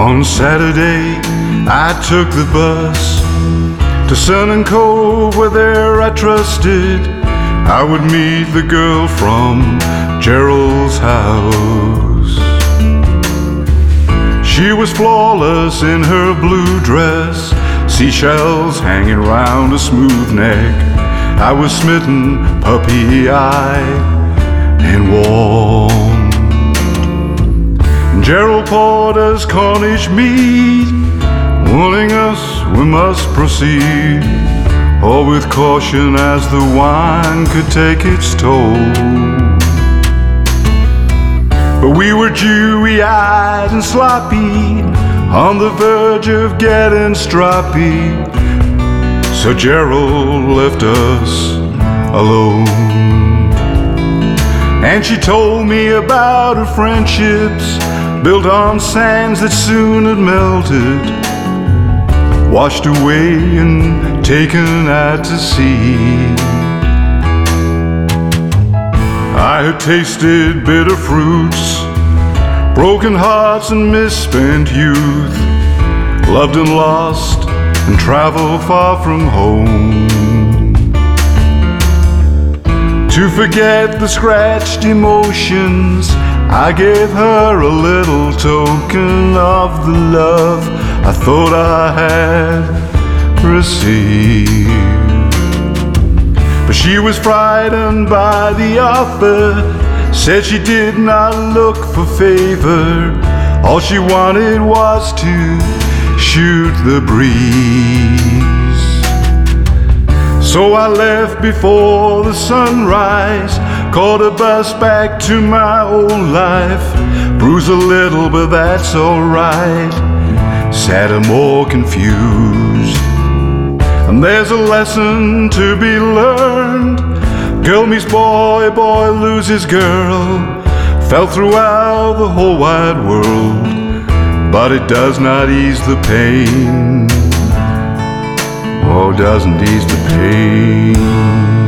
On Saturday, I took the bus to Sun and Cove, where there I trusted I would meet the girl from Gerald's house. She was flawless in her blue dress, seashells hanging round a smooth neck. I was smitten, puppy-eyed and warm. Gerald poured us Cornish mead, warning us we must proceed, all with caution as the wine could take its toll. But we were dewy-eyed and sloppy, on the verge of getting stroppy, so Gerald left us alone. And she told me about her friendships, built on sands that soon had melted, washed away and taken out to sea. I had tasted bitter fruits, broken hearts and misspent youth, loved and lost and traveled far from home. To forget the scratched emotions, I gave her a little token of the love I thought I had received. But she was frightened by the offer, said she did not look for favor. All she wanted was to shoot the breeze. So I left before the sunrise, caught a bus back to my old life, bruised a little but that's alright, sadder, more confused. And there's a lesson to be learned, girl meets boy, boy loses girl, felt throughout the whole wide world, but it does not ease the pain. Oh, doesn't ease the pain.